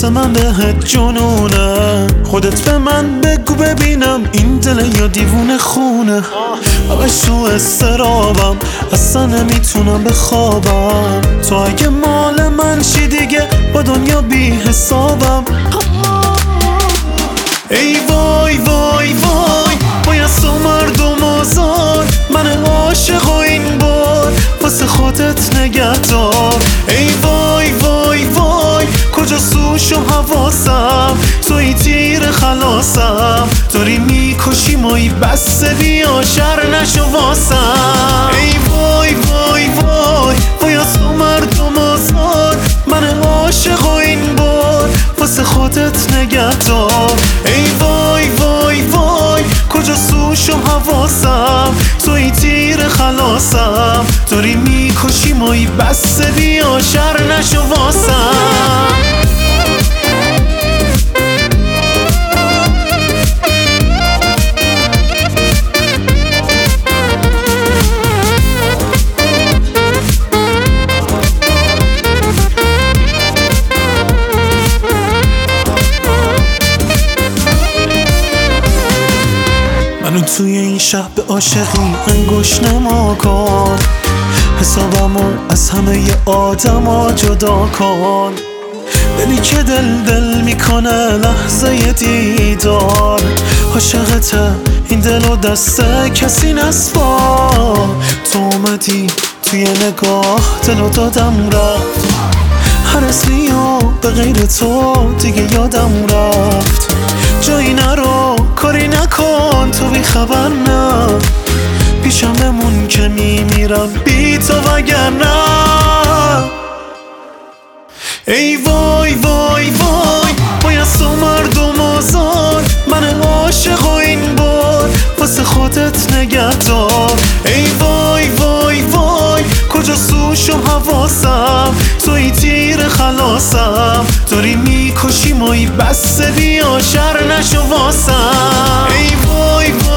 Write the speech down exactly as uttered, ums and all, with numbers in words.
من بهت جنونه. خودت به من بگو ببینم این دل یا دیوونه خونه. همش تو استرابم اصلا نمیتونم بخوابم. تو اگه مال من شی دیگه با دنیا بی حسابم. ای وای وای وای باید تو مردم آزار. من عاشق و این بار واسه خودت نگهدار. ای وای وای وای کجا سوش و حواسم. توی تیر خلاصم داری میکشی مایی بسته بیا شر نشو واسم. ای وای وای وای باید تو مردم آزار. من عاشق و این بار واسه خودت نگهدار. ای وای وای وای کجا سوش و حواسم. توی تیر خلاصم داری میکشی مایی بسته بیا شر نشو واسم. منو توی این شب به عاشقی انگوش نما کن. حسابمو از همه ی آدما جدا کن. دلی که دل دل میکنه لحظه دیدار. عاشقته این دل و دست کسی نسپار. تو اومدی توی نگاه دل و دادم رفت. هر اسمیو به غیر تو دیگه یادم رفت. جایی نرو کاری نکن تو بی خبر نه. پیشم بمون که میمیرم بی تو وگرنه. ای وای وای وای باید تو مردم آزار. من عاشق و این بار واسه خودت نگهدار. ای وای وای وای کجا سوش و حواسم. توی تیر خلاصم داری میکشی مایی بسته بیا شر نشو واسم. ای وای وای